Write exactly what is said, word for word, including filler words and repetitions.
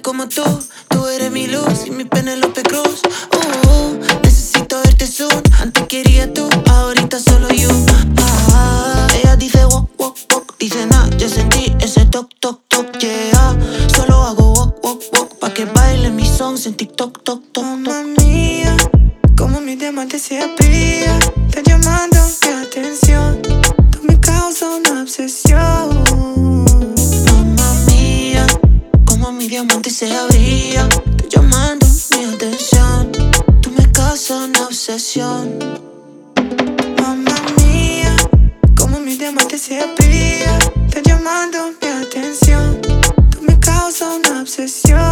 nadie como tú. Tú eres mi luz y mi Penélope Cruz. Uh, uh, necesito verte soon. Antes quería tú, ahorita solo you. Ah, ella dice walk, walk, walk. Dice nah, ya sentí ese toc, toc, toc. Yeah, solo hago walk, walk, walk. Pa' que baile mis songs en TikTok, toc, toc, toc. Mamma mía, como mi diamante se brilla. Está llamando mi atención. Tú me causas una obsesión. Mamma mía, como mi diamante se abría. Estoy llamando mi atención. Tú me causas una obsesión. Mamma mía, como mi diamante se brilla. Está llamando mi atención. Tú me causas una obsesión.